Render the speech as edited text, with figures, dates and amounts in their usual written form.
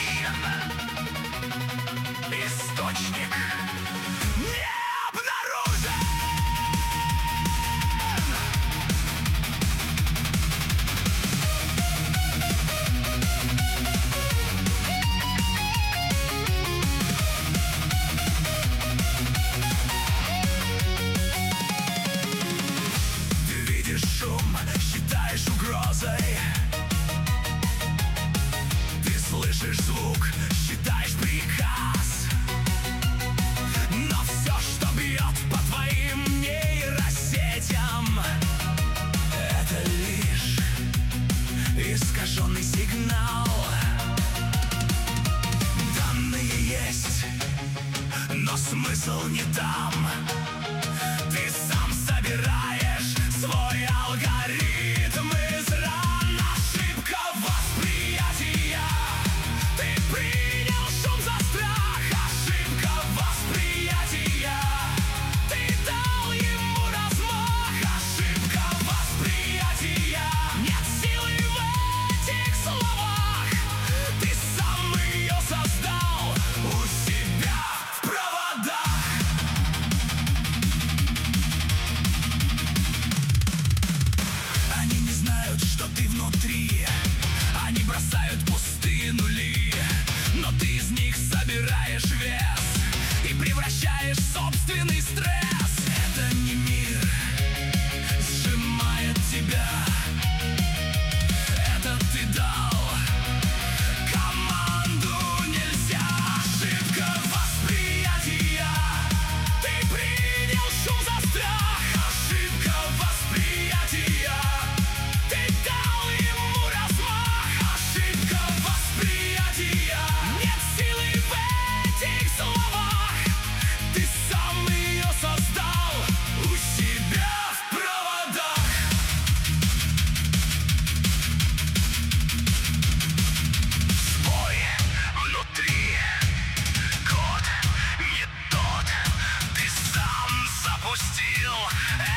запущен источник не обнаружен. Ты видишь шум, считаешь угрозой. Ты слышишь звук, считаешь приказ. Но все, что бьет по твоим нейросетям, это лишь искаженный сигнал. Данные есть, но смысл не там. Ты сам собираешь свой алгоритм из ран. Ошибка восприятия. Ты принял шум за страх. Ошибка восприятия. Ты дал ему размах. Ошибка восприятия. Нет силы в этих словах. Ты сам ее создал у себя в проводах. Они не знают, что ты внутри. Они бросают пустые нули. Но ты из них собираешь вес и превращаешь в собственный стресс. Это не мир сжимает тебя. Это ты дал команду нельзя. Ошибка восприятия. Ты принял шум за страх. Ошибка восприятия. Ты дал ему размах. Ошибка восприятия. Нет силы в этих словах. Ты сам ее создал у себя в проводах. Сбой внутри. Код не тот. Ты сам запустил